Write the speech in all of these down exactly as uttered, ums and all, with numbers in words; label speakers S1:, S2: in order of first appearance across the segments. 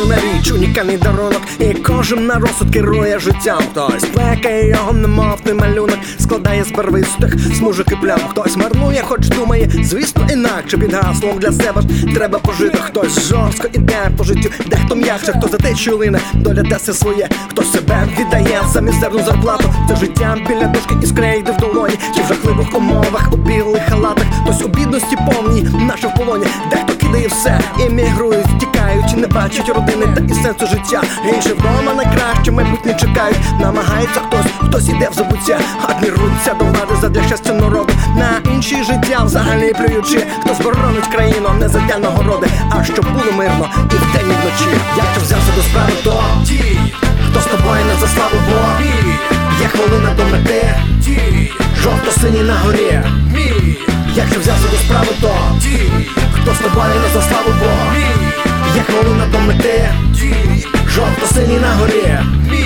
S1: дивна річ, унікальний дарунок, і кожен на розсуд керує життям. Хтось плекає його, немов той малюнок, складає з барвистих смужок і плям. Хтось марнує, хоч думає, звісно, інакше. Під гаслом для себе ж треба пожити. Хтось жорстко іде по життю, дехто м'якше, хто за течію лине, доля дасть своє, хто себе віддає за мізерну зарплату. Це життя біля дошки із крейди в долоні, ті в жахливих умовах, у білих халатах. Хтось у бідності повній, наше в полоні, дехто кидає все, емігрують, тікають, не бачать родини та і сенсу життя. Інші вдома найкраще майбутнє чекають, намагається хтось, хтось іде в забуття, одні рвуться до влади задля щастя народу, на інші життя взагалі плюючи. Хтось боронить країну не задля нагороди, а щоб було мирно і вдень, і вночі. Як ти взявся до справи, то ті, хто з тобою не за славу, бо є хвилина до мети, жовто-синій на горі. Як ти взявся до справи, то ті, хто з тобою не за славу, бо є хвилина до мети, жовто-синій на горі.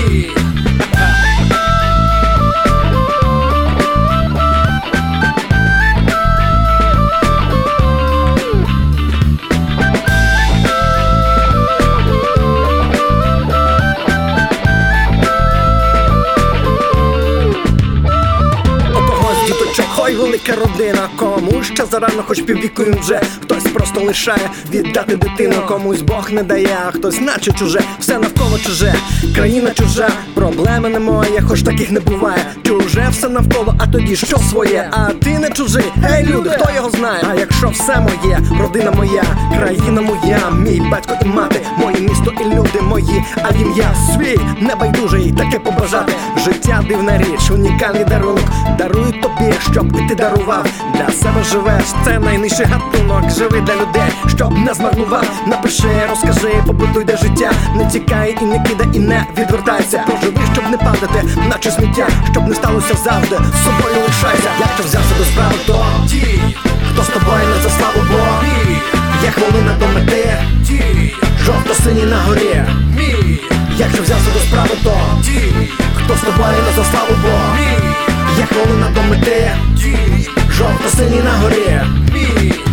S1: Ой, велика родина, кому ще зарано, хоч піввіку їм вже. Хтось просто лишає віддати дитину, комусь Бог не дає, а хтось наче чуже, все навколо чуже, країна чужа, проблеми не моє, хоч таких не буває. Чуже все навколо, а тоді що своє, а ти не чужий, ей люди, хто його знає? А якщо все моє, родина моя, країна моя, мій батько і мати, моє місто і люди мої, а їм я свій, небайдужий, таке побажати. Життя дивна річ, унікальний дарунок, дарую тобі, щоб і ти дарував. Для себе живеш, це найнижчий гатунок, живи для людей, щоб не змарнував. Напиши, розкажи, побудуй де життя, не тікай і не кидай, і не відвертайся. Проживи, щоб не падати, наче сміття, щоб не сталося завжди, з собою лишайся. Як ти взявся до справи, то ті, хто з тобою не за славу, бо є хвилина до мети, жовто-синій на горі. Як ти взявся до справи, то ті, хто з тобою не за славу, бо є хвилина до мети, жовто-синій на горі.